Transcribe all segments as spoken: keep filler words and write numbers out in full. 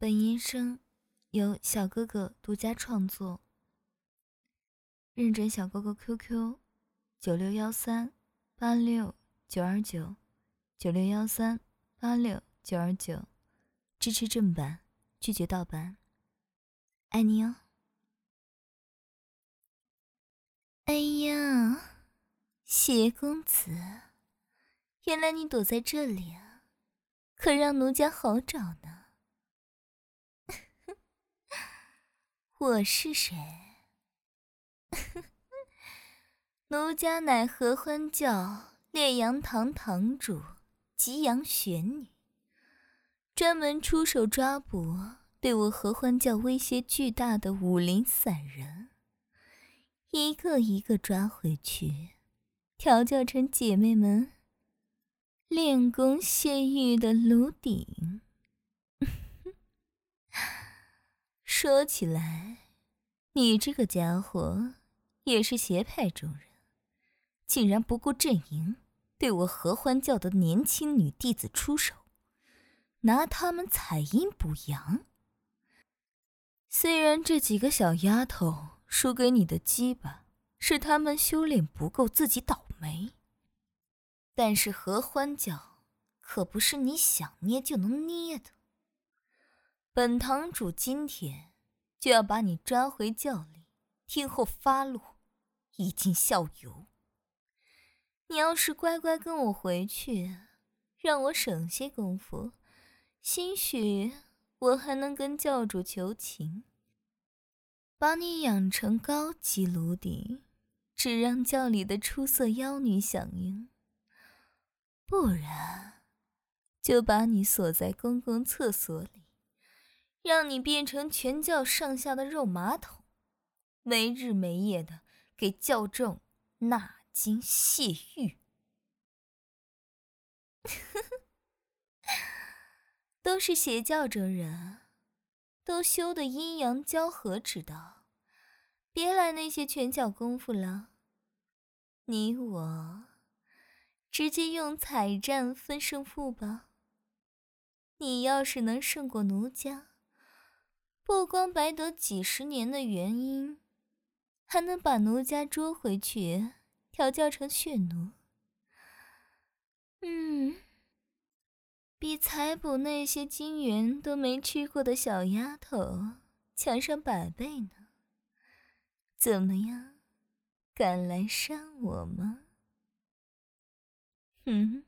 本音声由小哥哥独家创作。认准小哥哥 Q Q 九六幺三八六九二九九六幺三八六九二九，支持正版，拒绝盗版，爱你哦。哎呀，谢公子，原来你躲在这里啊，可让奴家好找呢。我是谁？奴家乃合欢教烈阳堂堂主吉阳玄女，专门出手抓捕对我合欢教威胁巨大的武林散人，一个一个抓回去，调教成姐妹们练功泄欲的炉鼎。说起来，你这个家伙也是邪派中人，竟然不顾阵营，对我合欢教的年轻女弟子出手，拿她们采阴补阳。虽然这几个小丫头输给你的鸡巴是她们修炼不够自己倒霉，但是合欢教可不是你想捏就能捏的。本堂主今天就要把你抓回教里，听候发落，以儆效尤。你要是乖乖跟我回去，让我省些功夫，兴许我还能跟教主求情，把你养成高级炉鼎，只让教里的出色妖女享用。不然，就把你锁在公共厕所里，让你变成全教上下的肉马桶，没日没夜的给教众纳精泄欲。都是邪教中人，都修的阴阳交合之道，别来那些拳脚功夫了。你我直接用彩战分胜负吧。你要是能胜过奴家，不光白得几十年的元婴，还能把奴家捉回去，调教成血奴。嗯，比采捕那些金元都没吃过的小丫头强上百倍呢。怎么样，敢来伤我吗？嗯，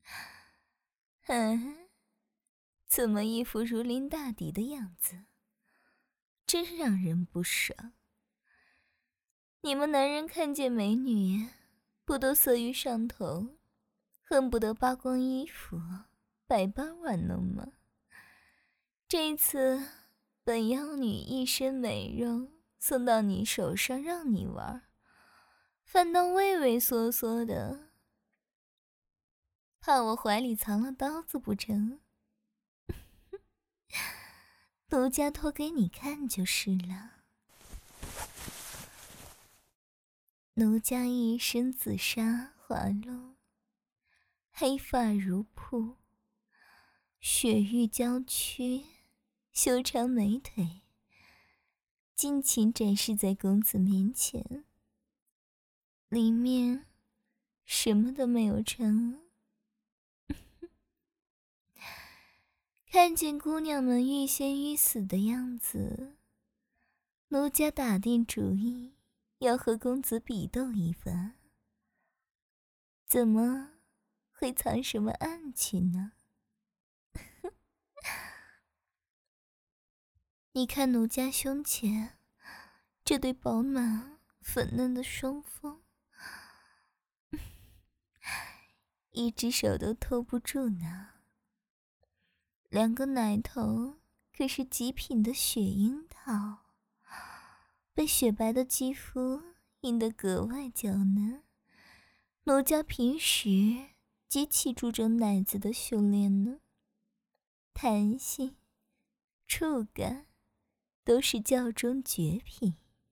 嗯，怎么一副如临大敌的样子，真让人不爽。你们男人看见美女，不都色欲上头，恨不得扒光衣服，百般玩弄吗？这次本妖女一身美容送到你手上让你玩，反倒畏畏缩缩的，怕我怀里藏了刀子不成？奴家脱给你看就是了。奴家一身紫纱华露，黑发如瀑，雪玉娇躯，修长美腿，尽情展示在公子面前。里面什么都没有穿。看见姑娘们欲仙欲死的样子，奴家打定主意要和公子比斗一番。怎么会藏什么暗情呢？你看奴家胸前这对饱满粉嫩的双峰，一只手都托不住呢。两个奶头可是极品的雪樱桃，被雪白的肌肤映得格外娇嫩。奴家平时极其注重奶子的修炼呢，弹性、触感都是教中绝品。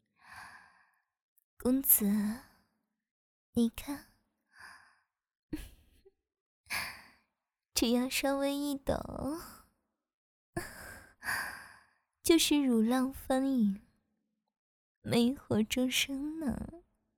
公子，你看，只要稍微一抖， 就是乳浪翻涌，魅惑终生呢。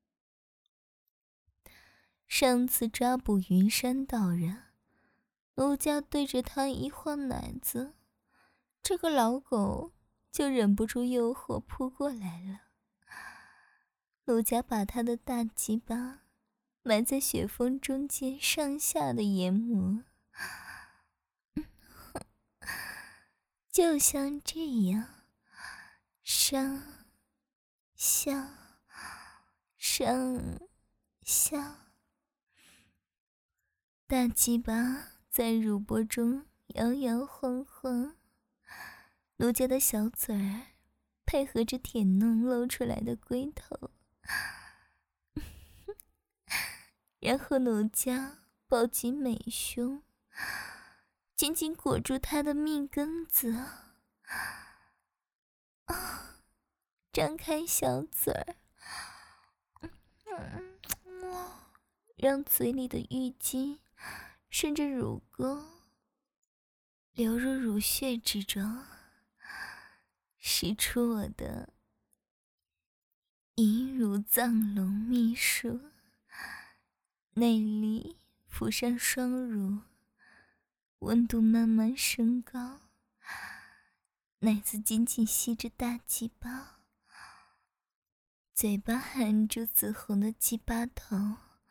上次抓捕云山道人，奴家对着他一晃奶子，这个老狗就忍不住诱惑扑过来了。奴家把他的大鸡巴埋在雪峰中间上下的研磨，就像这样，上下上下，大鸡巴在乳钵中摇摇晃晃，奴家的小嘴儿配合着舔弄露出来的龟头，然后奴家抱紧美胸，紧紧裹住他的命根子，啊，张开小嘴儿，让嘴里的浴巾顺着乳沟流入乳穴之中，使出我的淫乳藏龙秘术，内里浮上双乳，温度慢慢升高，奶子紧紧吸着大鸡巴，嘴巴含住紫红的鸡巴头，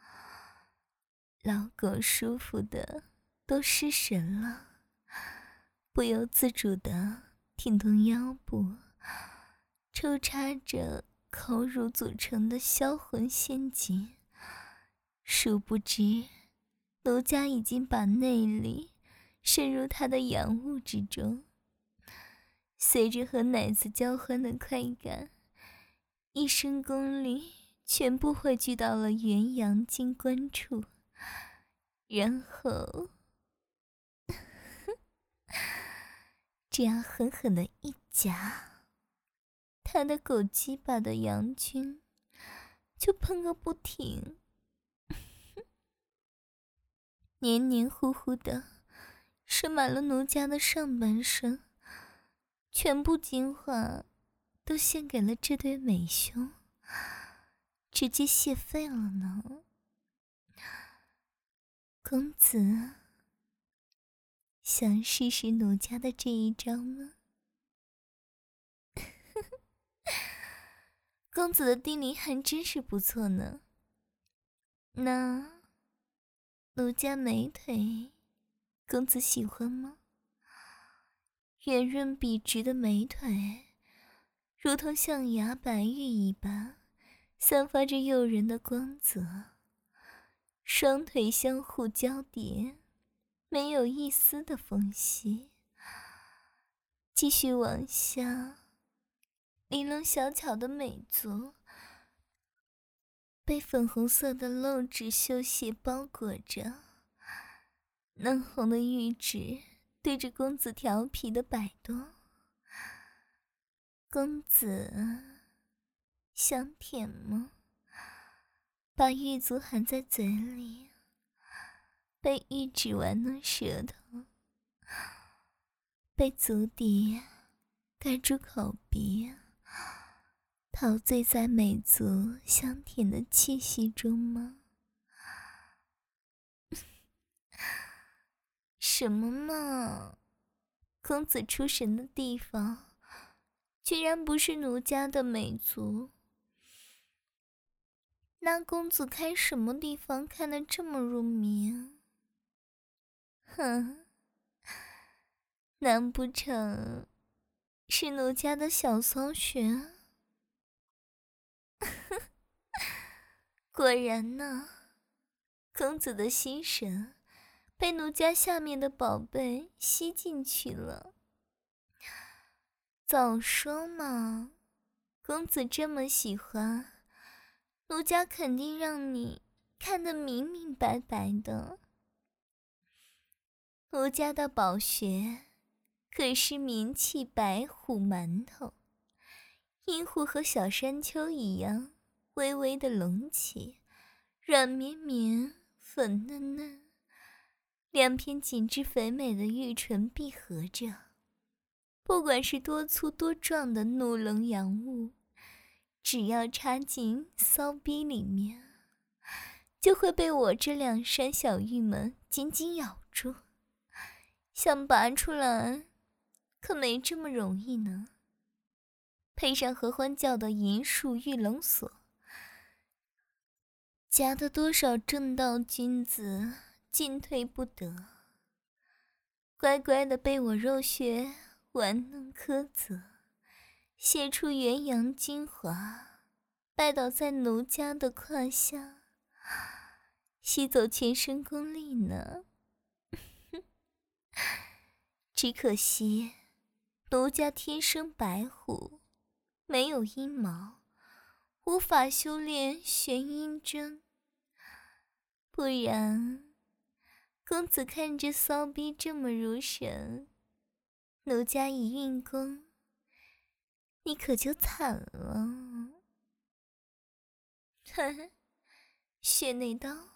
老狗舒服的都失神了，不由自主的挺动腰部，抽插着口乳组成的销魂陷阱。殊不知奴家已经把内力渗入他的阳物之中，随着和奶子交欢的快感，一身功力全部汇聚到了元阳经关处，然后这样狠狠的一夹，他的狗鸡巴的阳菌就喷个不停，黏黏糊糊的渗满了奴家的上半身，全部精华都献给了这对美胸，直接泄废了呢。公子想试试奴家的这一招吗？公子的定力还真是不错呢。那奴家美腿公子喜欢吗？圆润笔直的美腿如同象牙白玉一般，散发着诱人的光泽，双腿相互交叠，没有一丝的缝隙。继续往下，玲珑小巧的美足被粉红色的露指绣鞋包裹着，嫩红的玉指对着公子调皮的摆动。公子想舔吗？把玉足含在嘴里，被玉指玩弄舌头，被足底盖住口鼻，陶醉在美足香甜的气息中吗？什么嘛！公子出神的地方，居然不是奴家的美足。那公子看什么地方看得这么入迷？哼，难不成是奴家的小骚穴？果然呢，公子的心神被奴家下面的宝贝吸进去了。早说嘛，公子这么喜欢，奴家肯定让你看得明明白白的。奴家的宝穴可是名气白虎馒头，阴户和小山丘一样微微的隆起，软绵绵粉嫩嫩，两片紧致肥美的玉唇闭合着， 不管是多粗多壮的怒冷阳物，只要插进骚逼里面，就会被我这两扇小玉们紧紧咬住，想拔出来可没这么容易呢。配上合欢教的银树玉冷锁，夹得多少正道君子进退不得，乖乖的被我肉血玩弄苛责，泄出元阳精华，拜倒在奴家的胯下，吸走全身功力呢。只可惜奴家天生白虎，没有阴毛，无法修炼玄阴针，不然公子看着骚逼这么入神，奴家一运功，你可就惨了。呵呵，血内刀，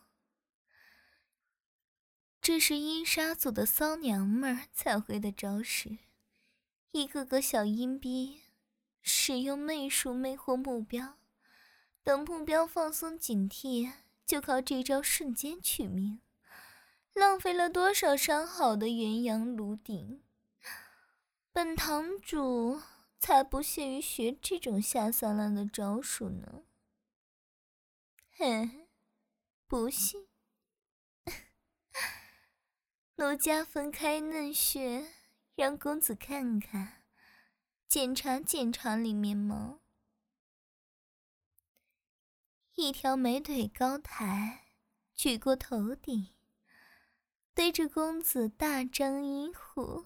这是阴杀组的骚娘们儿才会的招式，一个个小阴逼使用媚术魅惑目标，等目标放松警惕，就靠这招瞬间取命，浪费了多少上好的元阳炉鼎。本堂主才不屑于学这种下三滥的招数呢。嘿，不信？奴家分开嫩穴，让公子看看，检查检查里面吗？一条美腿高抬，举过头顶，对着公子大张阴虎。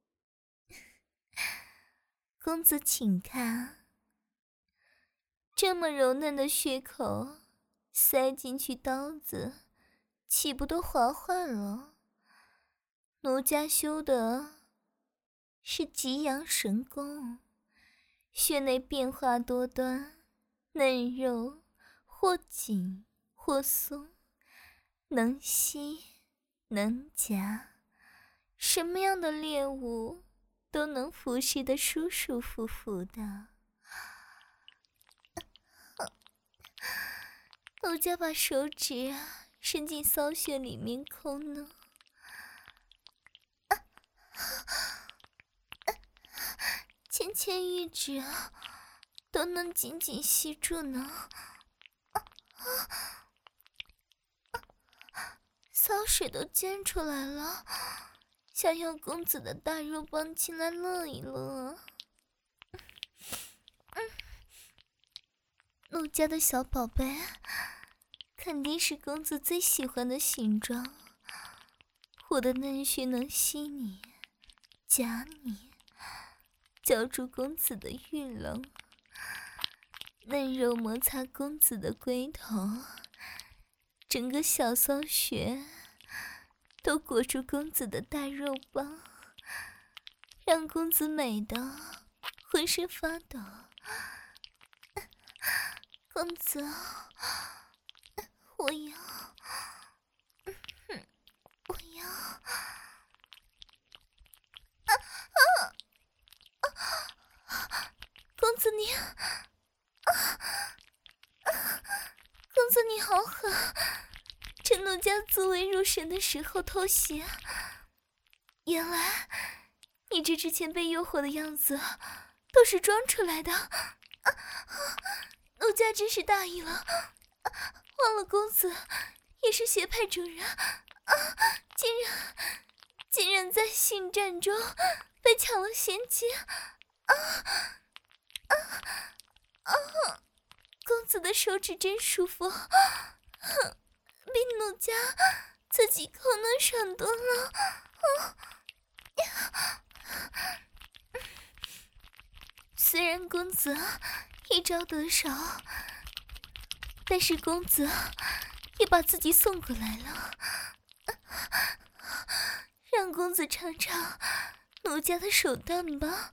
公子请看，这么柔嫩的血口，塞进去刀子，岂不都滑坏了？奴家修的是极阳神功，穴内变化多端，嫩肉或紧或松，能吸能夹，什么样的猎物都能服侍得舒舒服服的。奴家把手指伸进骚穴里面抠呢，纤纤玉指都能紧紧吸住呢。骚水都溅出来了，想要公子的大肉棒进来乐一乐。嗯，奴家的小宝贝，肯定是公子最喜欢的形状。我的嫩穴能吸你、夹你，浇筑公子的玉冷，嫩肉摩擦公子的龟头，整个小骚穴都裹住公子的大肉棒，让公子美的浑身发抖。公子，我要，我要，啊啊啊！公子你，啊啊！公子你好狠！趁奴家自慰入神的时候偷袭，原来你这之前被诱惑的样子都是装出来的。啊啊！奴家真是大意了，啊，忘了公子也是邪派主人，啊，竟然竟然在性战中被抢了先机，啊啊啊！公子的手指真舒服，哼，比奴家自己口能爽多了。啊呀！虽然公子一招得手，但是公子也把自己送过来了，让公子尝尝奴家的手段吧。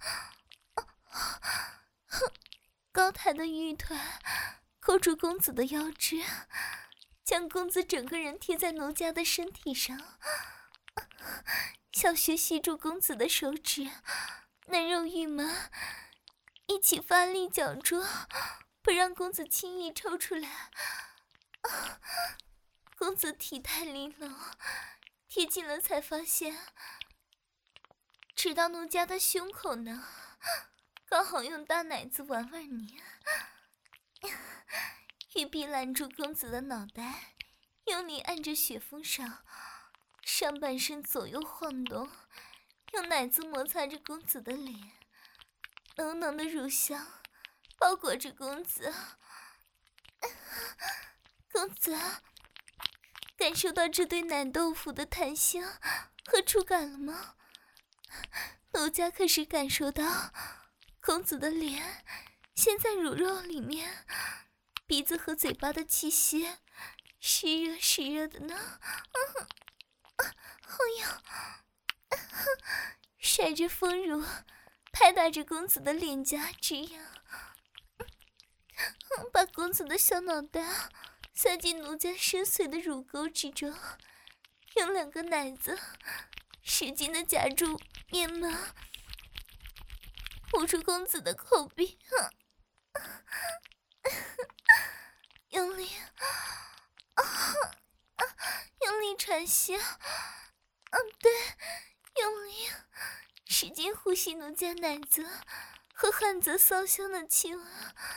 高抬的玉腿扣住公子的腰肢，将公子整个人贴在奴家的身体上，小穴吸住公子的手指， 嫩肉欲麻，一起发力绞住，不让公子轻易抽出来。啊、公子体态玲珑，贴近了才发现，直到奴家的胸口呢，刚好用大奶子玩玩你。玉臂揽住公子的脑袋，用力按着雪峰上，上半身左右晃动，用奶子摩擦着公子的脸，浓浓的乳香包裹着公子。公子感受到这对奶豆腐的弹性和触感了吗？奴家可是感受到公子的脸陷在乳肉里面，鼻子和嘴巴的气息湿热湿热的呢。好痒！甩着丰乳，拍打着公子的脸颊，直痒。把公子的小脑袋塞进奴家深邃的乳沟之中，用两个奶子使劲地夹住面门，捂住公子的口鼻，用力，用力喘息，嗯，对，用力，使劲呼吸奴家奶子和汗泽骚香的气味。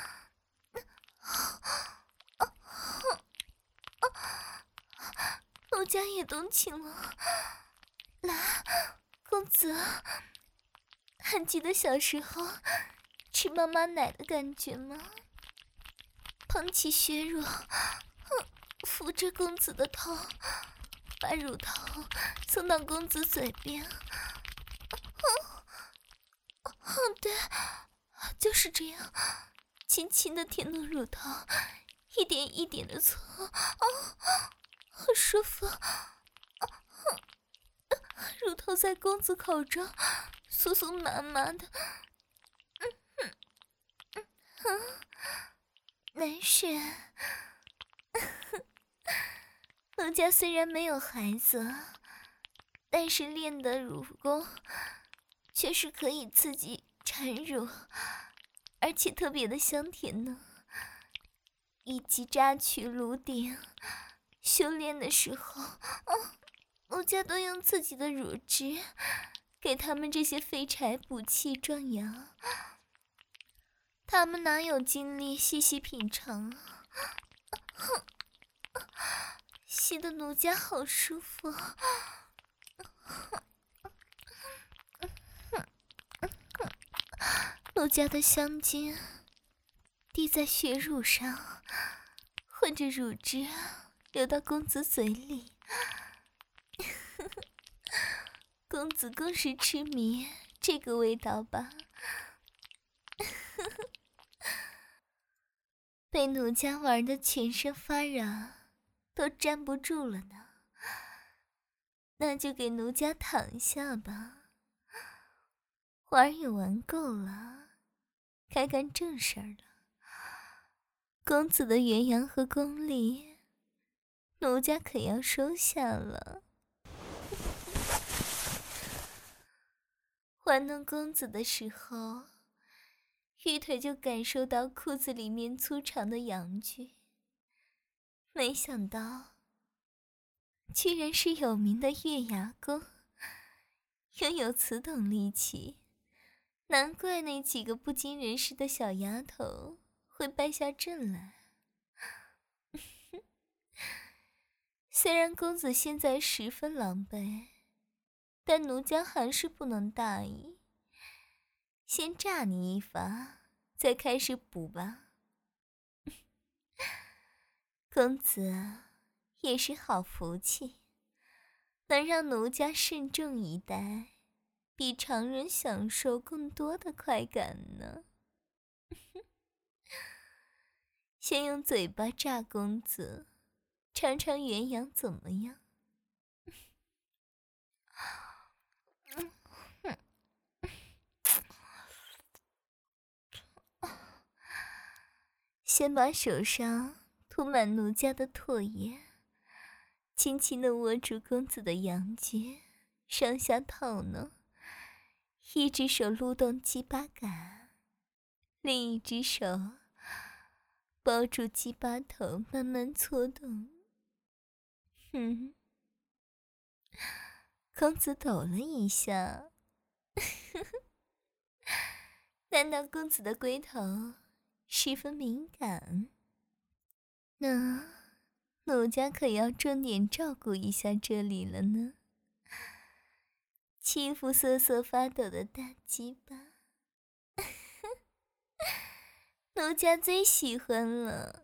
奴家也动情了。来，公子，还记得小时候吃妈妈奶的感觉吗？捧起血乳，扶着公子的头，把乳头送到公子嘴边。哦，对，就是这样，轻轻的舔弄乳头，一点一点的搓，哦，好舒服。乳头在公子口中酥酥麻麻的，嗯嗯嗯嗯，难选。奴家虽然没有孩子，但是练的乳功却是可以刺激产乳，而且特别的香甜呢。以及榨取乳顶，修炼的时候，哦，奴家都用自己的乳汁给他们这些废柴补气壮阳，他们哪有精力细细品尝啊？吸得奴家好舒服。奴家的香精滴在血乳上，混着乳汁流到公子嘴里。公子更是痴迷这个味道吧。被奴家玩得全身发软，都站不住了呢。那就给奴家躺下吧。玩也玩够了，该干正事儿了。公子的元阳和功力，奴家可要收下了。玩弄公子的时候，玉腿就感受到裤子里面粗长的阳具，没想到居然是有名的月牙功，拥有此等力气，难怪那几个不经人事的小丫头会败下阵来。虽然公子现在十分狼狈，但奴家还是不能大意，先炸你一发，再开始补吧。公子也是好福气，能让奴家慎重以待，比常人享受更多的快感呢。先用嘴巴炸公子，尝尝元阳怎么样？先把手上涂满奴家的唾液，轻轻地握住公子的阳具，上下套弄， 一只手撸动鸡巴杆，另一只手抱住鸡巴头慢慢搓动。嗯，公子抖了一下。难道公子的龟头十分敏感？那奴家可要重点照顾一下这里了呢。欺负瑟瑟发抖的大鸡巴，奴家最喜欢了。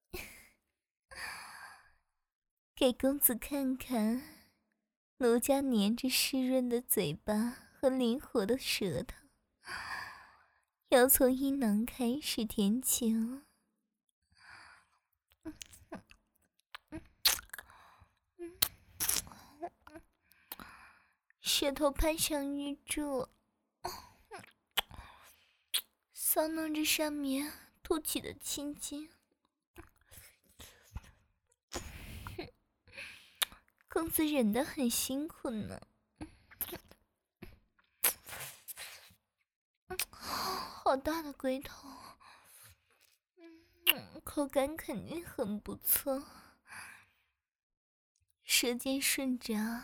给公子看看，奴家粘着湿润的嘴巴和灵活的舌头，要从阴囊开始填情。舌头攀上玉柱，搔弄着上面凸起的青筋。公子忍得很辛苦呢，好大的龟头，嗯，口感肯定很不错。舌尖顺着，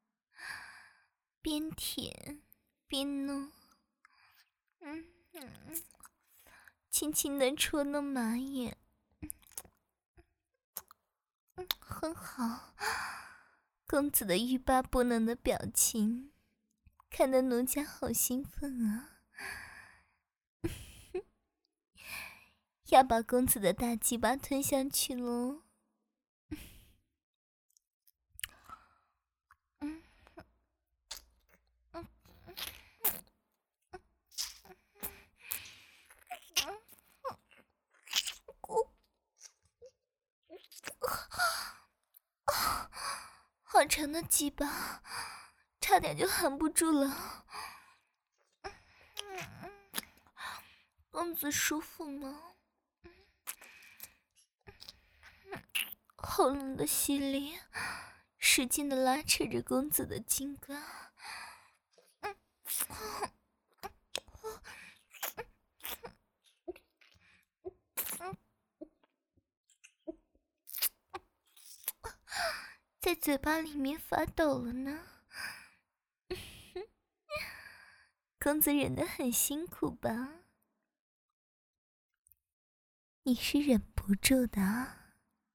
边舔边弄，嗯嗯，轻轻的戳弄马眼，嗯，很好。公子的欲罢不能的表情，看得奴家好兴奋啊！要把公子的大鸡巴吞下去喽！嗯嗯好长的鸡巴，差点就含不住了。公子舒服吗？喉咙的吸力使劲的拉扯着公子的金冠。在嘴巴里面发抖了呢。公子忍得很辛苦吧？你是忍不住的啊。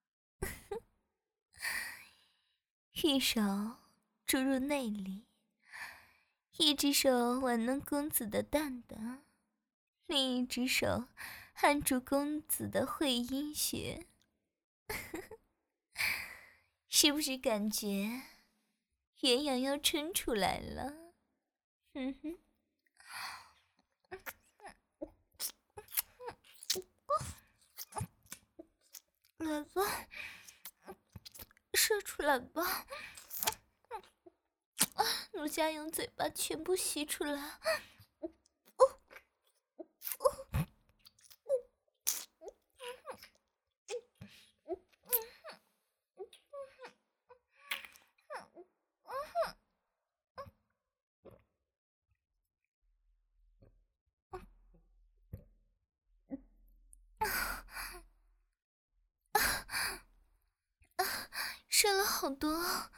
玉手注入内里，一只手玩弄公子的蛋蛋，另一只手按住公子的会阴穴。是不是感觉元阳要撑出来了？嗯哼，来吧，射出来吧！奴家用嘴巴全部吸出来。射了好多。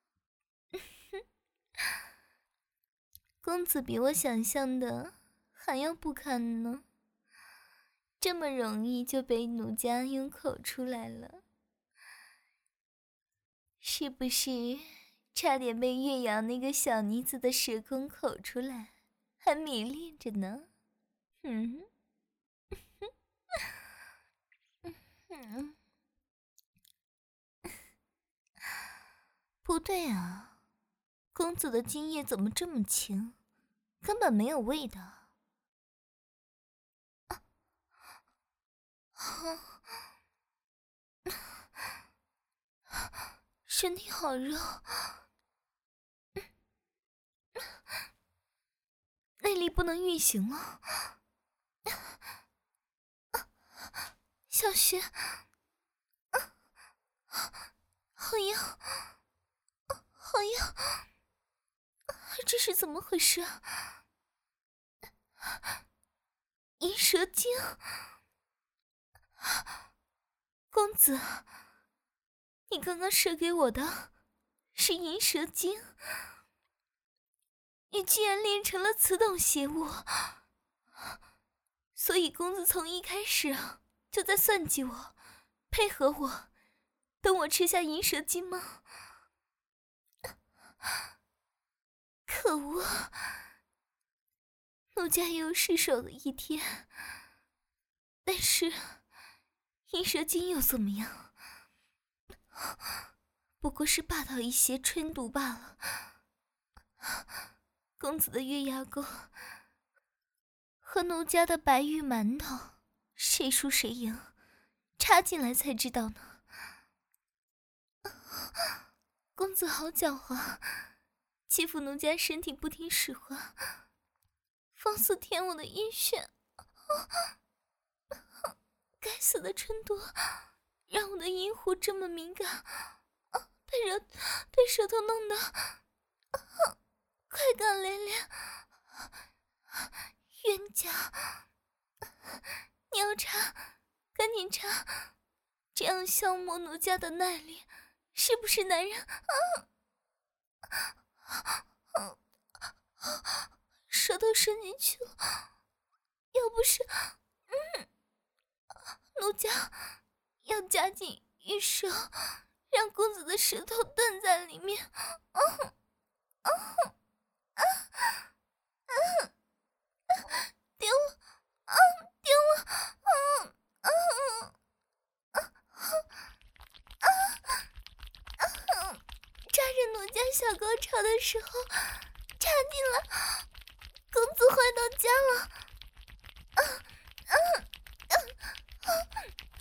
公子比我想象的还要不堪呢，这么容易就被奴家用口出来了，是不是差点被岳阳那个小妮子的蛇公口出来，还迷恋着呢？嗯，嗯，不对啊，公子的精液怎么这么轻，根本没有味道。啊啊，身体好热，内力不能运行了。小雪，好痒，好痒，这是怎么回事啊？ 银蛇精，公子，你刚刚射给我的是银蛇精，你居然练成了此等邪物，所以公子从一开始就在算计我，配合我，等我吃下银蛇精吗？可恶！奴家也有失手的一天，但是银蛇精又怎么样？不过是霸道一些春毒罢了。公子的月牙沟和奴家的白玉馒头，谁输谁赢，插进来才知道呢。公子好狡猾，欺负奴家身体不听使唤，放肆舔我的阴血。该死的春毒，让我的阴湖这么敏感，被人被舌头弄得快感连连。冤家，你要插，赶紧插，这样消磨奴家的耐力，是不是男人？舌头伸进去了，要不是，嗯，奴家要夹紧玉舌，让公子的舌头断在里面。嗯嗯嗯嗯，丢了，啊，丢了，嗯嗯嗯嗯，抓着奴家小高潮的时候插进了，公子回到家了。嗯嗯嗯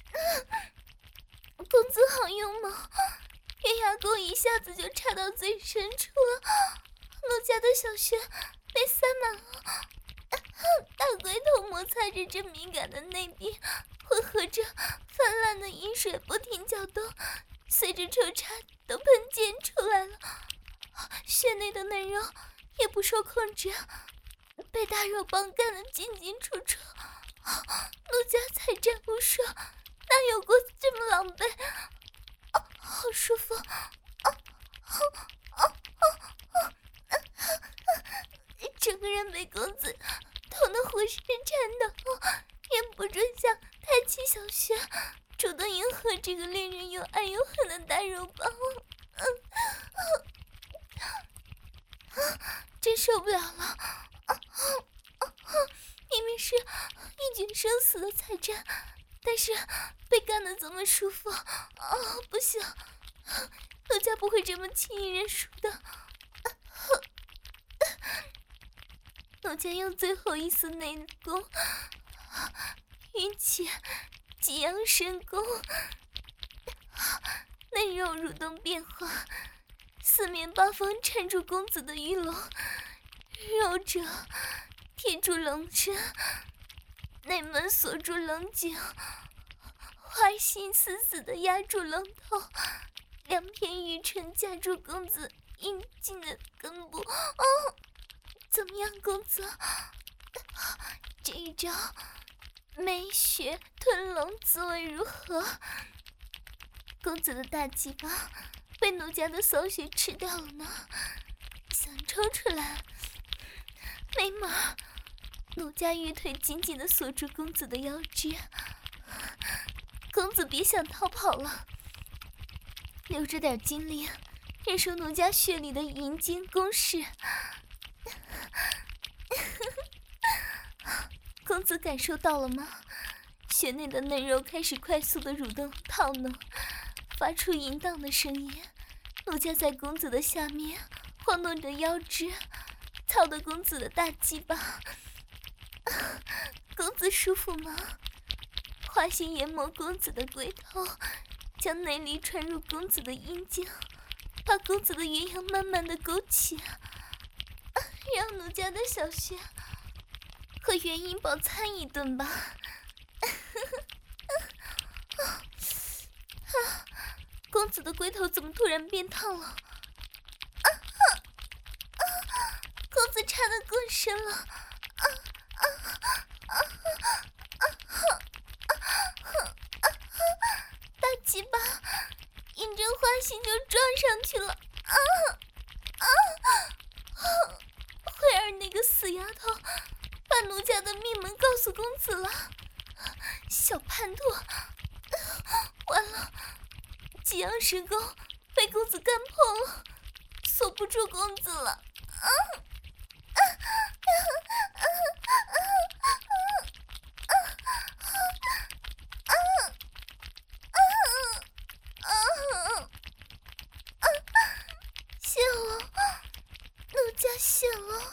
嗯，公子好勇猛，月牙沟一下子就插到最深处了，奴家的小穴被塞满了。大龟头摩擦着这敏感的内壁，混合着泛滥的饮水不停搅动，随着抽插都喷溅出来了。穴内的嫩肉也不受控制，被大肉棒干得进进出出。奴家才战无数，哪有过这么狼狈？哦，好舒服！哦哦哦哦哦！整个人被公子痛得浑身颤抖，忍不住想抬起小穴，主动迎合这个恋人又爱又恨的大肉棒。嗯嗯，真受不了了！明明是一决生死的彩战，但是被干得这么舒服，哦，不行，奴家不会这么轻易认输的。奴家用最后一丝内功，运起极阳神功，内肉蠕动变化，四面八方缠住公子的玉龙，肉者贴住龙身，内门锁住龙颈，花心死死地压住龙头，两片玉唇夹住公子阴茎的根部。哦，怎么样，公子？这一招美血吞龙滋味如何？公子的大鸡巴被奴家的骚血吃掉了呢，想抽出来没门儿！奴家玉腿紧紧地锁住公子的腰肢，公子别想逃跑了，留着点精力忍受奴家血里的银精攻势。公子感受到了吗？血内的嫩肉开始快速的蠕动套弄，发出淫荡的声音。奴家在公子的下面晃动着腰肢，操得公子的大鸡巴。公子舒服吗？花心研磨公子的龟头，将内力传入公子的阴茎，把公子的元阳慢慢的勾起，让奴家的小穴和元阴饱餐一顿吧。公子的龟头怎么突然变烫了？啊啊啊！公子插得更深了！啊啊心就撞上去了。啊啊啊！慧儿那个死丫头，把奴家的命门告诉公子了。小叛徒，完了！吉阳神功被公子干破了，锁不住公子了。啊啊啊啊啊啊啊啊啊啊！谢了，奴家谢了。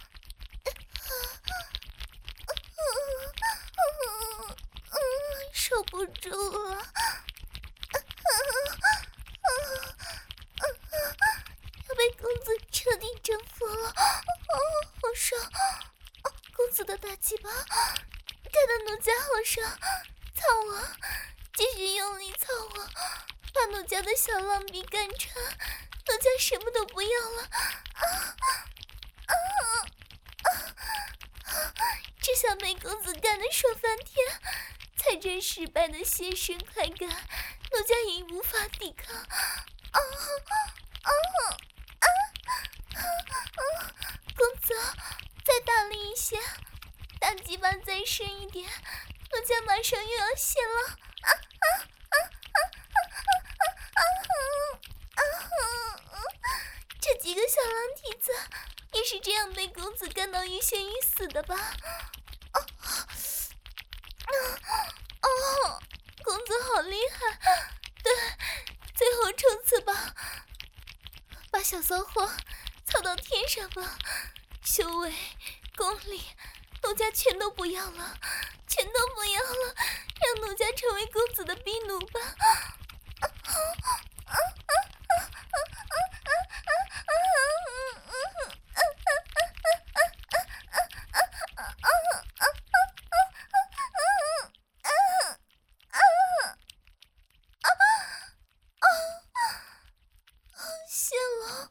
受不住了。要被公子彻底征服了。哦，好爽！哦，公子的大鸡巴盖到奴家好上，操我！继续用力操我，把奴家的小浪逼干穿，奴家什么都不要了。啊啊啊！只想被公子干得爽翻天，才真失败的泄身快感，奴家已无法抵抗。啊啊啊啊！公子，再大力一些，大鸡巴再深一点，奴家马上又要泄了。啊啊啊啊啊啊啊啊！这几个小狼蹄子也是这样被公子干到欲仙欲死的吧？哦哦，公子好厉害！对，最后冲刺吧，把小骚货操到天上吧！修为、功力，奴家全都不要了，全都不要了，让奴家成为公子的婢奴吧！啊啊啊啊啊啊啊啊！谢了。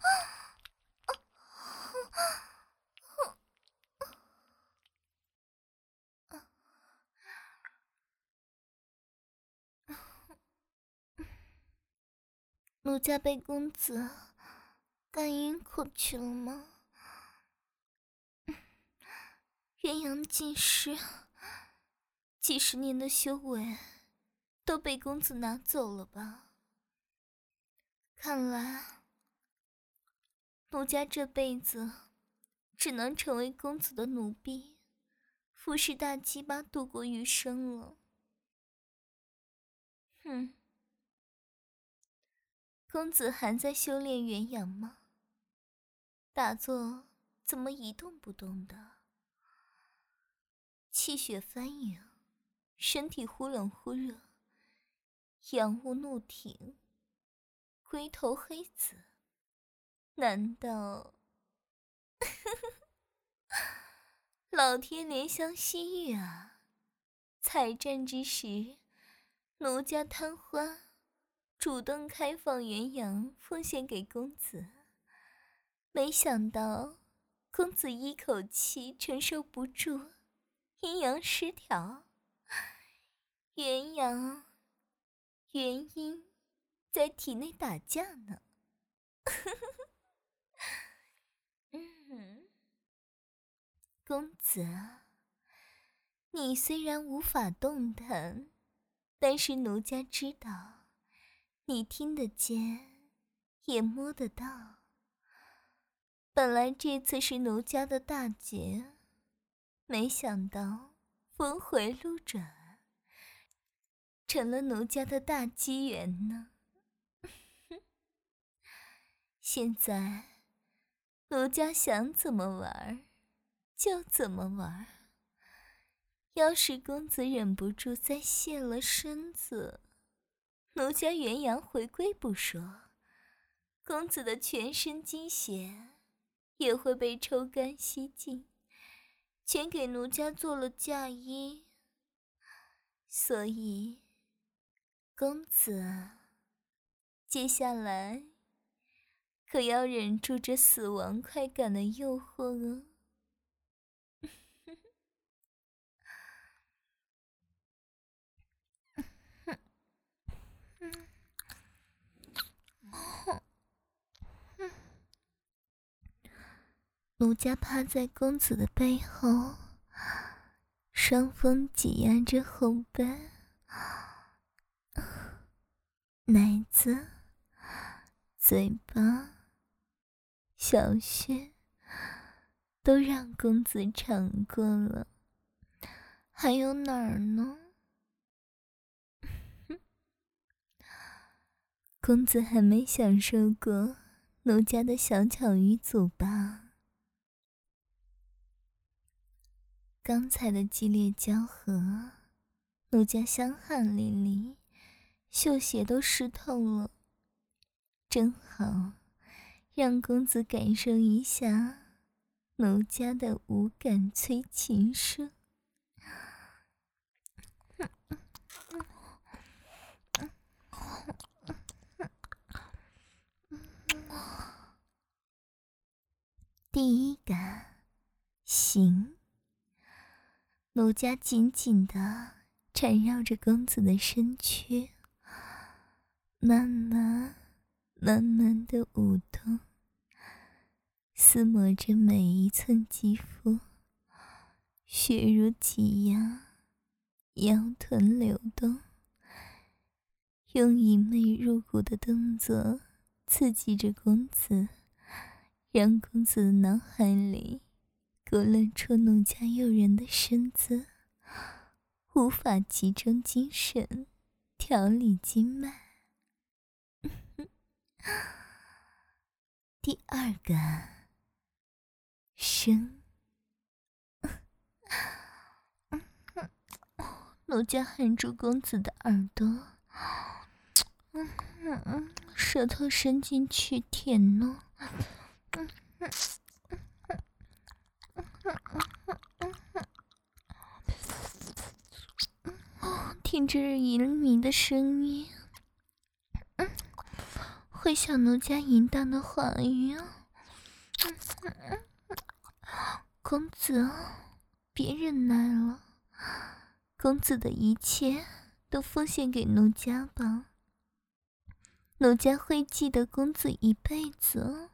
奴家被公子干晕过去了吗？鸳鸯进士几十年的修为都被公子拿走了吧？看来奴家这辈子只能成为公子的奴婢，服侍大鸡巴度过余生了。哼，公子还在修炼元阳吗？打坐怎么一动不动的？气血翻涌，身体忽冷忽热，阳物怒挺，龟头黑紫，难道老天怜香惜玉啊？采战之时，奴家贪欢，主动开放元阳奉献给公子，没想到公子一口气承受不住，阴阳失调，元阳元阴在体内打架呢。嗯，公子，你虽然无法动弹，但是奴家知道，你听得见，也摸得到。本来这次是奴家的大劫，没想到峰回路转，成了奴家的大机缘呢。现在奴家想怎么玩就怎么玩，要是公子忍不住再泄了身子，奴家元阳回归不说，公子的全身精血也会被抽干吸尽，全给奴家做了嫁衣。所以公子接下来可要忍住这死亡快感的诱惑哦。 奴家趴在公子的背后，双峰挤压着后背，奶子、嘴巴、小穴都让公子尝过了，还有哪儿呢？公子还没享受过奴家的小巧于足吧？刚才的激烈交合，奴家香汗淋漓，绣鞋都湿透了，正好让公子感受一下奴家的无感催情声。第一感，行。奴家紧紧地缠绕着公子的身躯，慢慢慢慢地舞动，撕磨着每一寸肌肤，血如挤压，腰臀流动，用淫媚入骨的动作刺激着公子，让公子的脑海里勾勒出奴家诱人的身姿，无法集中精神，调理经脉。第二感，声。奴家含住公子的耳朵，舌头伸进去舔弄，听着淫靡的声音，回想奴家淫荡的话语。公子，别忍耐了，公子的一切都奉献给奴家吧，奴家会记得公子一辈子。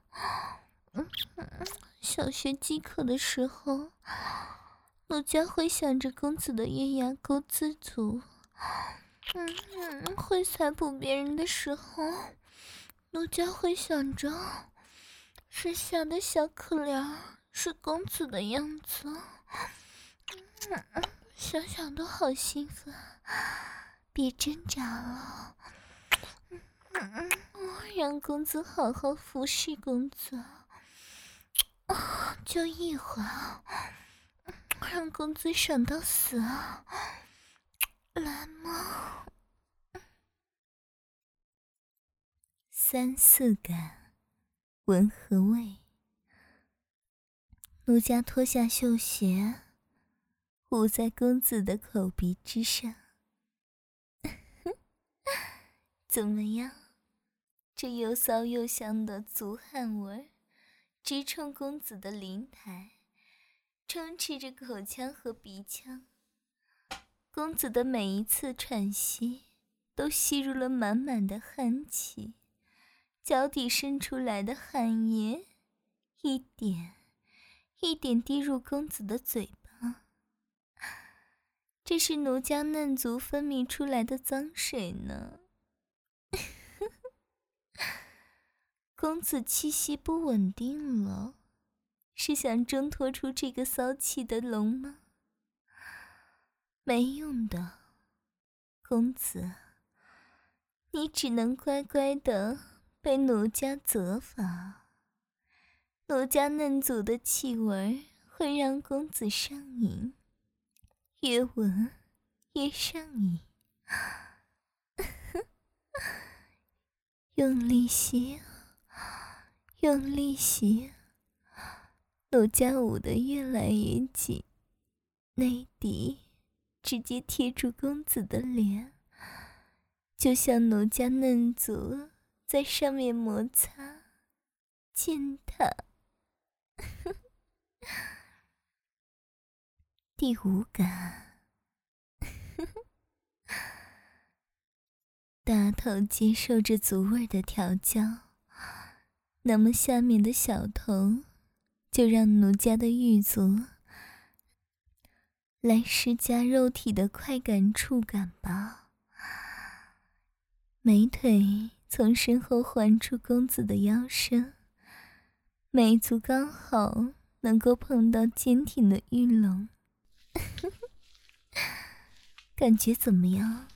小学饥渴的时候，奴家会想着公子的月牙沟自足。嗯，会塞补别人的时候，奴家会想着剩下的小可怜是公子的样子。嗯，想想都好兴奋，别挣扎了。嗯，让公子好好服侍公子，就一会儿，让公子爽到死，来嘛！三四感，闻和味。奴家脱下绣鞋，捂在公子的口鼻之上。怎么样？这又骚又香的足汗味直冲公子的灵台，充斥着口腔和鼻腔。公子的每一次喘息都吸入了满满的汗气，脚底渗出来的汗液一点一点滴入公子的嘴巴。这是奴家嫩足分泌出来的脏水呢。公子气息不稳定了，是想挣脱出这个骚气的笼吗？没用的，公子，你只能乖乖的被奴家责罚。奴家嫩足的气味会让公子上瘾，越闻越上瘾。用力吸，用力吸，奴家捂得越来越紧，内底直接贴住公子的脸，就像奴家嫩足在上面摩擦践踏。第五感，大头接受着足味的调教，那么下面的小头就让奴家的狱卒来施加肉体的快感触感吧。美腿从身后环住公子的腰身，美足刚好能够碰到坚挺的玉龙。感觉怎么样？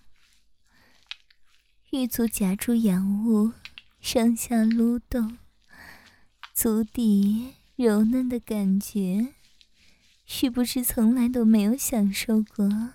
玉足夹住阳物，上下撸动，足底柔嫩的感觉，是不是从来都没有享受过？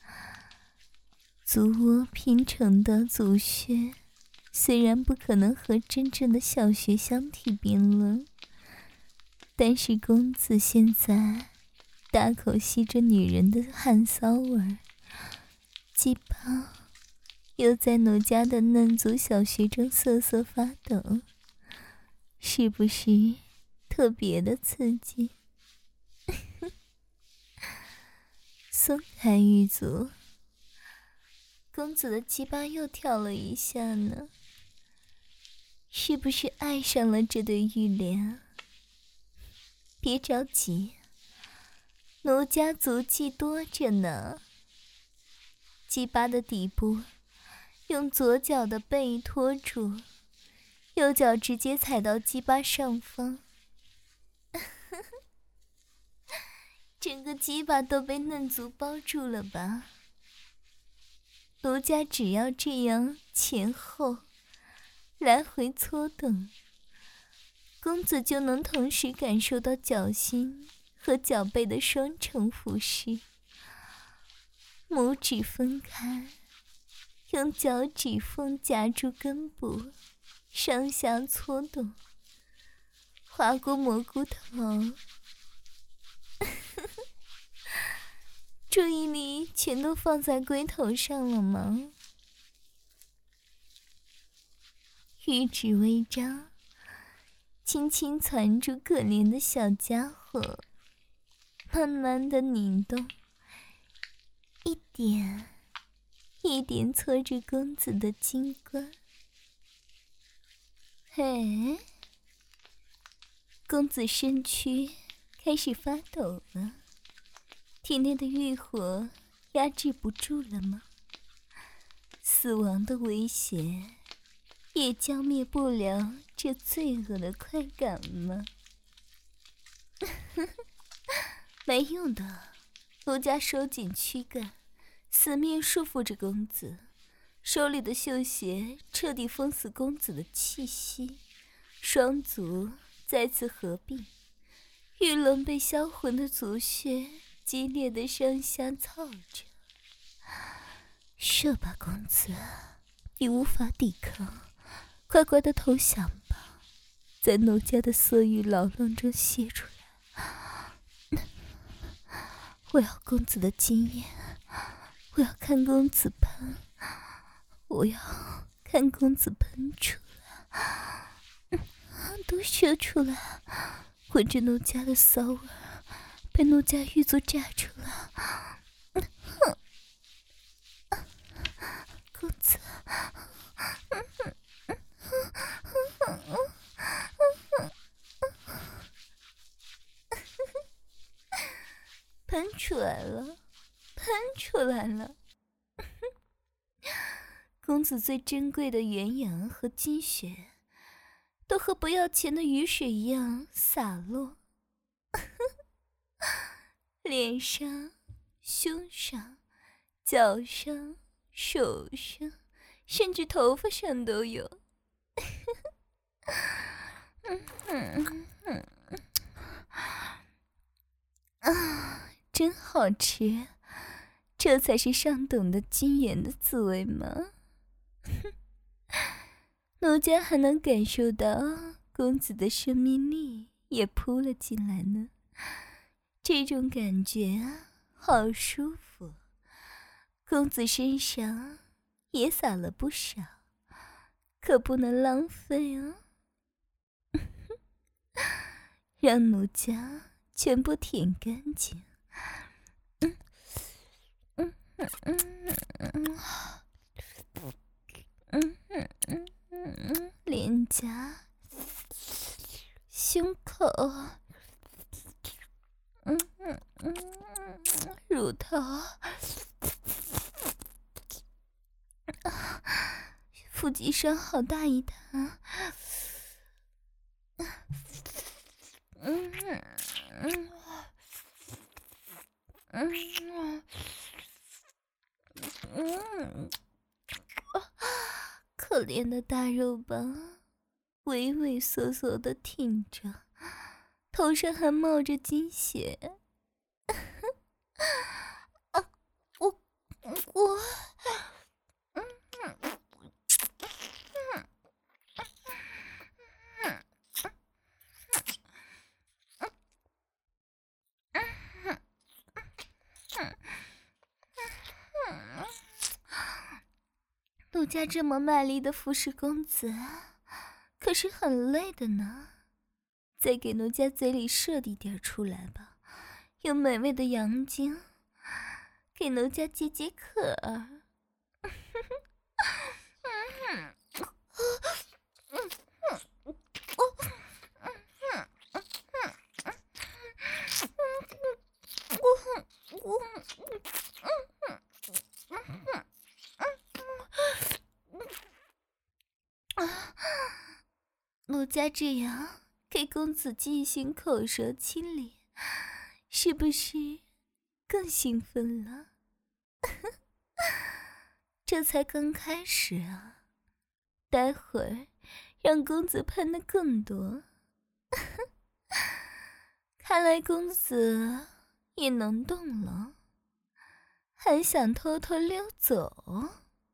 足窝拼成的足穴，虽然不可能和真正的小穴相提并论，但是公子现在大口吸着女人的汗骚味，鸡巴又在奴家的嫩足小穴中瑟瑟发抖，是不是特别的刺激？松开玉足，公子的鸡巴又跳了一下呢，是不是爱上了这对玉莲？别着急，奴家足迹多着呢。鸡巴的底部用左脚的背托住，右脚直接踩到鸡巴上方，整个鸡巴都被嫩足包住了吧？奴家只要这样前后来回搓动，公子就能同时感受到脚心和脚背的双重俯视。拇指分开，用脚趾缝夹住根部，上下搓动，划过蘑菇头。注意力全都放在龟头上了吗？玉指微张，轻轻攒住可怜的小家伙，慢慢的拧动，一点一点搓着公子的金冠。嘿，公子身躯开始发抖了，体内的欲火压制不住了吗？死亡的威胁也浇灭不了这罪恶的快感吗？没用的，奴家收紧躯干，死命束缚着公子，手里的绣鞋彻底封死公子的气息，双足再次合并，玉龙被销魂的足穴激烈的上下操着。射吧，公子，你无法抵抗，乖乖的投降吧，在奴家的色欲牢笼中泄出来。我要公子的经验，我要看公子喷，我要看公子喷出来，都射出来，混着奴家的骚味，被奴家玉足炸出来。公子，喷出来了，喷出来了！公子最珍贵的元阳和精血，都和不要钱的雨水一样洒落，脸上、胸上、脚上、手上，甚至头发上都有。啊，真好吃，这才是上等的金元的滋味吗？奴家还能感受到公子的生命力也扑了进来呢，这种感觉啊，好舒服。公子身上也撒了不少，可不能浪费啊！让奴家全部舔干净。嗯嗯嗯嗯嗯嗯嗯嗯嗯，脸颊、胸口、 腹肌上好大一滩。嗯嗯嗯嗯，可怜的大肉棒畏畏缩缩的挺着，头上还冒着金血。啊，我我嗯嗯陆家这么卖力的服侍公子，可是很累的呢。再给奴家嘴里射一点出来吧，有美味的阳精，给奴家解解渴儿。陆家这样给公子进行口舌亲恋，是不是更兴奋了？这才刚开始啊，待会儿让公子喷的更多。看来公子也能动了，还想偷偷溜走？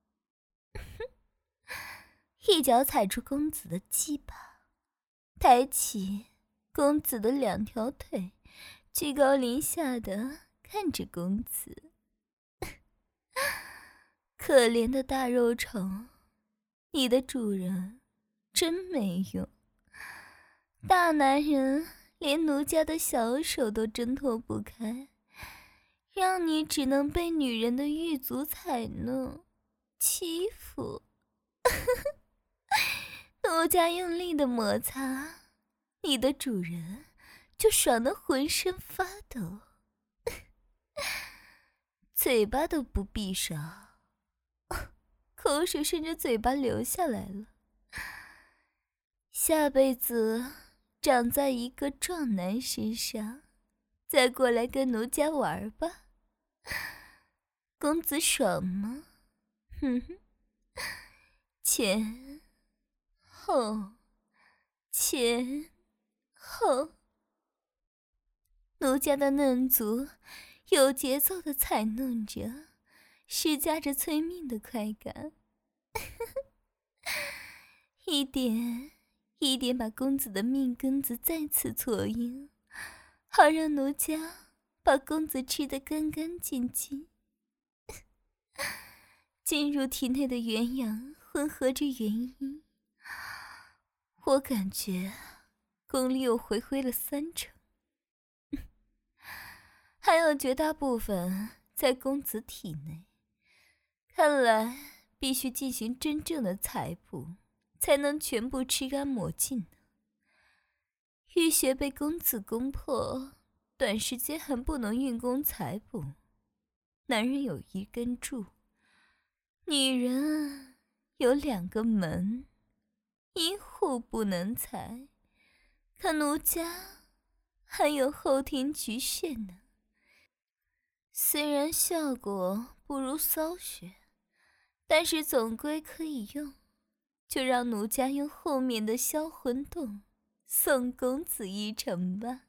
一脚踩住公子的鸡巴，抬起公子的两条腿，居高临下的看着公子。可怜的大肉虫，你的主人真没用，大男人连奴家的小手都挣脱不开，让你只能被女人的玉足踩弄欺负。奴家用力的摩擦，你的主人就爽得浑身发抖，嘴巴都不闭上，口水顺着嘴巴流下来了。下辈子长在一个壮男身上，再过来跟奴家玩吧。公子爽吗？哼哼，前后前后，奴家的嫩足有节奏的踩弄着，施加着催命的快感。一点一点把公子的命根子再次搓硬，好让奴家把公子吃得干干净净。进入体内的元阳混合着元阴，我感觉功力又回归了三成，还有绝大部分在公子体内。看来必须进行真正的采补，才能全部吃干抹净呢。玉穴被公子攻破，短时间还不能运功采补。男人有一根柱，女人有两个门，一户不能采。可奴家还有后庭菊穴呢，虽然效果不如骚穴，但是总归可以用。就让奴家用后面的销魂洞送公子一程吧。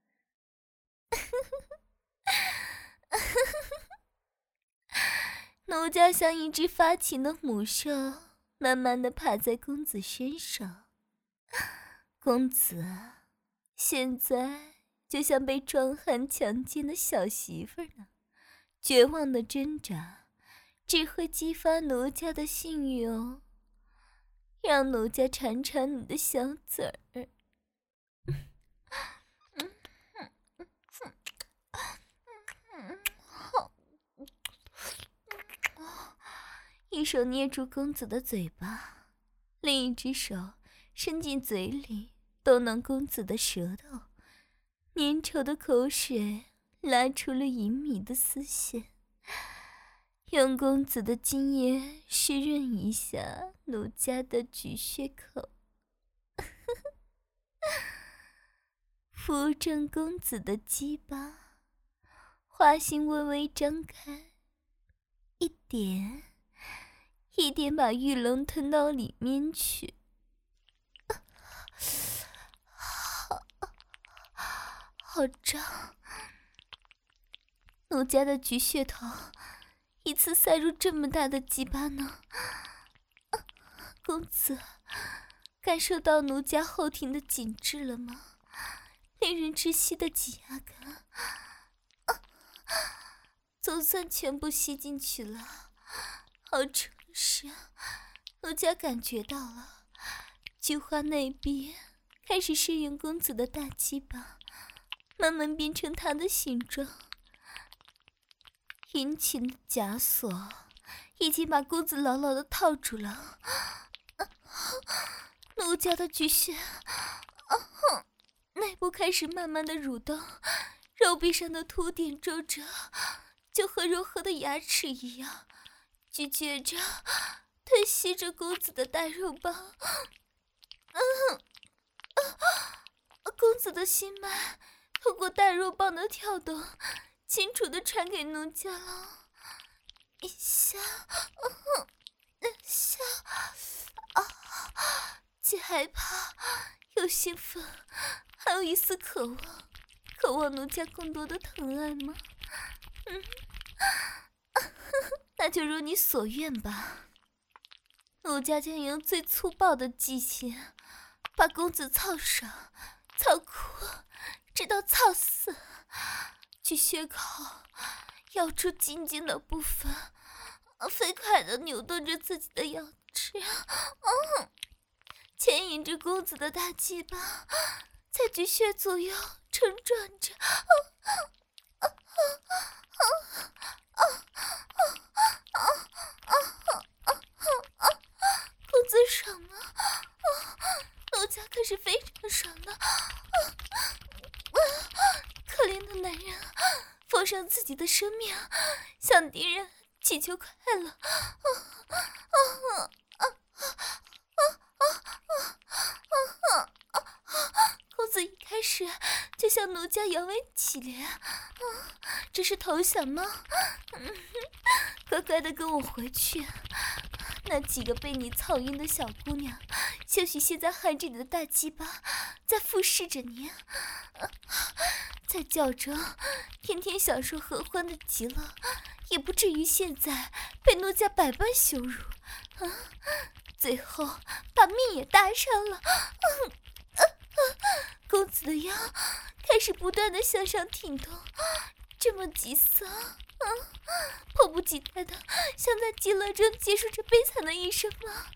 奴家像一只发情的母兽，慢慢地爬在公子身上。公子啊，现在就像被壮汉强奸的小媳妇呢，绝望的挣扎只会激发奴家的性欲哦。让奴家尝尝你的小嘴儿。一手捏住公子的嘴巴，另一只手伸进嘴里逗弄公子的舌头，粘稠的口水拉出了隐秘的丝线， 用公子的精液湿润一下奴家的菊穴口，扶正公子的鸡巴，花心微微张开，一点一点把玉龙吞到里面去。好，好胀！奴家的菊穴头一次塞入这么大的鸡巴呢？公子感受到奴家后庭的紧致了吗？令人窒息的挤压感，总算全部吸进去了，好充实！奴家感觉到了，菊花内壁开始适应公子的大鸡巴，慢慢变成他的形状。殷勤的枷锁已经把公子牢牢地套住了。奴家的菊穴内部开始慢慢的蠕动，肉壁上的凸点皱褶就和柔和的牙齿一样，咀嚼着吞吸着公子的大肉棒。嗯，公子的心脉透过大肉棒的跳动，清楚地传给奴家了。一下，嗯，两下，啊，既害怕又兴奋，还有一丝渴望，渴望奴家更多的疼爱吗？嗯，那就如你所愿吧。奴家将用最粗暴的技巧，把公子操爽、操哭，直到操死。去穴口咬出紧紧的部分，飞快地扭动着自己的腰肢，嗯，牵引着公子的大鸡巴在菊穴左右撑转着。公子爽吗？奴家可是非常爽的。可怜的男人奉上自己的生命向敌人祈求快乐。公子一开始就向奴家摇尾乞怜，这是投降吗？乖乖的跟我回去，那几个被你操晕的小姑娘兴许现在含着你的大鸡巴在俯视着你，在叫着天天享受合欢的极乐，也不至于现在被奴家百般羞辱，啊，最后把命也搭上了。嗯啊啊、公子的腰开始不断的向上挺动，这么急色，嗯，迫不及待的想在极乐中结束这悲惨的一生吗？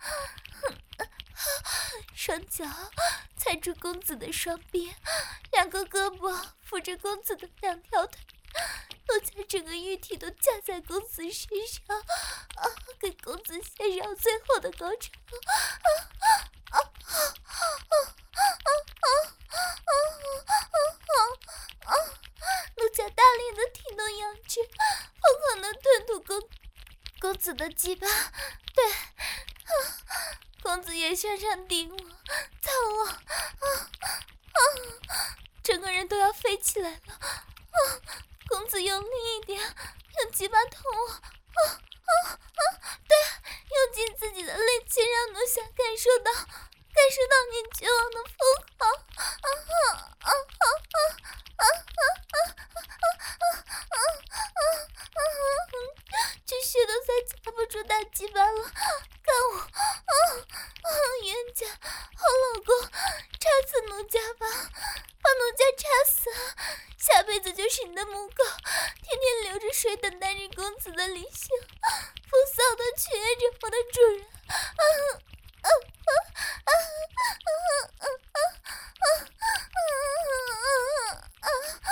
双脚踩住公子的双臂，两个胳膊扶着公子的两条腿，奴家整个玉体都架在公子身上，啊，给公子献上最后的高潮。啊啊啊啊啊啊啊啊！奴家大力的挺动腰肢，疯狂的吞吐公公子的鸡巴，对，啊，公子也向上顶我、操我，啊啊！整个人都要飞起来了。啊！公子用力一点，用鸡巴捅我，啊啊啊！对，用尽自己的力气，让奴侠感受到，感受到你绝望的疯狂。啊啊啊啊啊啊啊啊啊啊啊！这血都快夹不住大鸡巴了，看我，啊啊！冤家，好老公，插死奴家吧，把奴家插死，下辈子就是你的母狗，天天流着水等待着公子的离性，风骚的取悦着我的主人。啊啊啊啊啊啊啊啊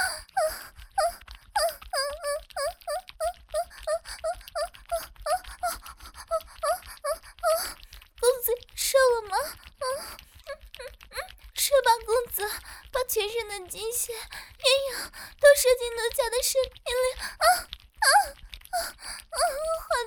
公子射了吗？嗯嗯，射吧，公子，把全身的精血、营养都射进奴家的身体里。啊啊啊啊！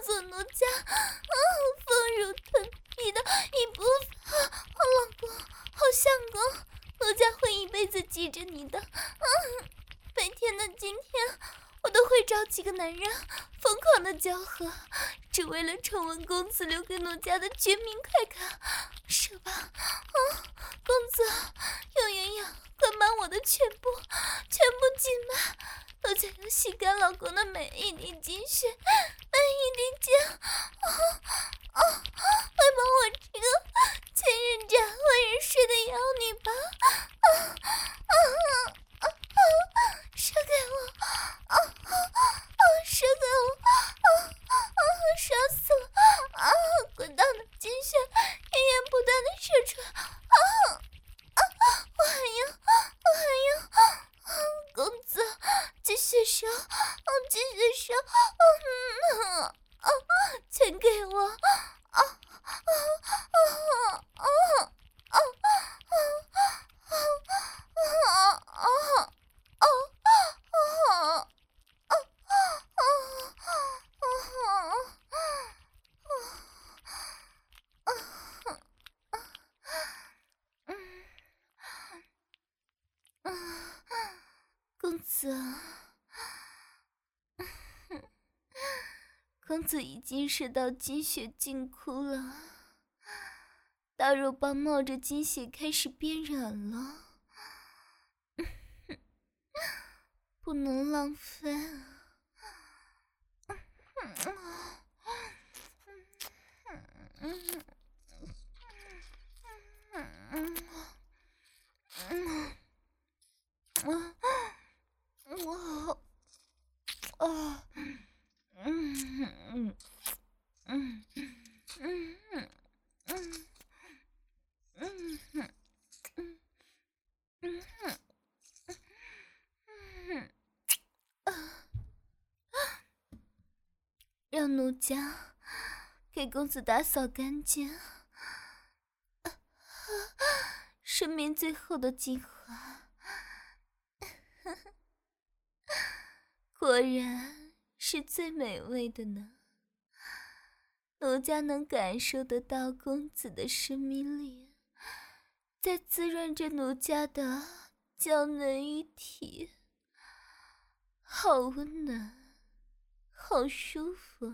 记着你的。嗯，每天的今天，我都会找几个男人疯狂的交合，只为了重温公子留给奴家的绝命快感。是吧？嗯，公子，用营养灌满我的全部，全部尽满。奴家要吸干老公的每一滴精血，每一滴精。啊啊！快把我这个千人斩、万人睡的妖女吧！啊啊啊啊！射给我！啊啊啊！射给我！啊啊！杀死了！啊！滚烫的精血源源不断的射出来！啊啊！我还要，我还要！啊，公子，继续射！啊，继续射！嗯啊啊！全给我！啊啊啊啊啊啊啊啊！公子，公子已经射到精血尽枯了，大肉棒冒着精血开始变软了，不能浪费。让奴家给公子打扫干净，生命最后的精华。果然是最美味的呢。奴家能感受得到公子的生命力在滋润着奴家的娇嫩玉体，好温暖，好舒服。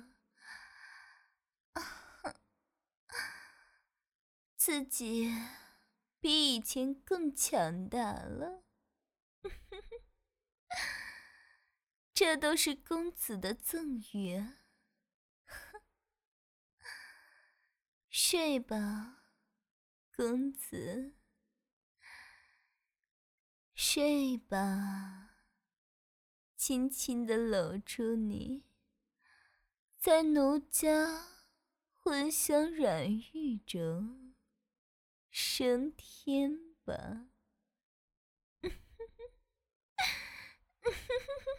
自己比以前更强大了。这都是公子的赠予。睡吧，公子，睡吧，轻轻地搂住你，在奴家魂香软玉中升天吧。